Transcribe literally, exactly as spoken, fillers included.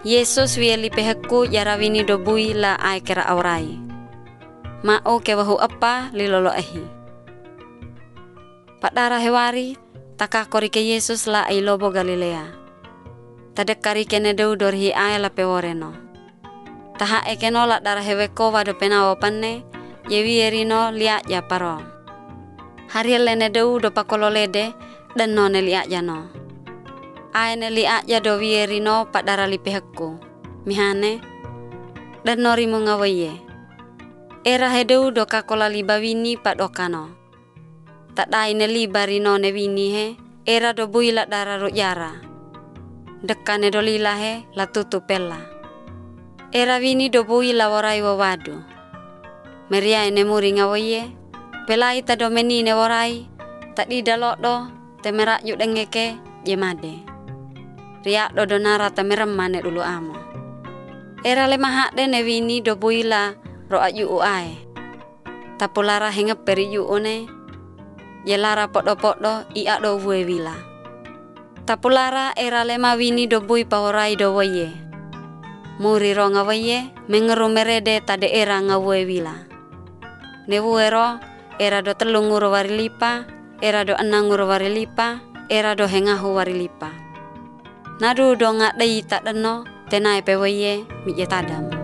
Yesus wieli pehekku yarawini dobui la ai kera aurai. Ma'o ke wahu apa lilolo ehi. Padara hewari takakori ke Yesus la ai lobo Galilea. Tadekari kene deu dorhi ai la peworeno. Taha ekeno la dara heweko wado penawo panne yewi erino liat ya paro. Hari lene deu do pakololede dan none liat jano. Aene liat ya do wierino padara li pehekku. Mihane dan nori ngawaye. Era hedeu do kakola liba wini padokano. Tak daine liba rino ne wini he. Era do buila dara ro yara. Dekane do lila he la tutu pella. Era wini do buila warai wawadu. Meria ene muri ngawaye. Pelai ta do menine warai. Tak di dalok do temerak yuk dengeke jemade. Riak do donara tamerem mane dulu amo. Era le mahak de ne wini do buila ro ayu uai. Tapulara hengep peri yu one. Yelara podo-podo ia do vue wila. Tapulara era lema wini do bui pahorai do waye. Muri ro ngawaye mengeru merede tade era ngawue wila. Newuero era do telung nguro wari lipa, era do enang nguro wari lipa, era do hengahu wari lipa. Nadu do ngak dai tak deno tenai pewaye mi tadam.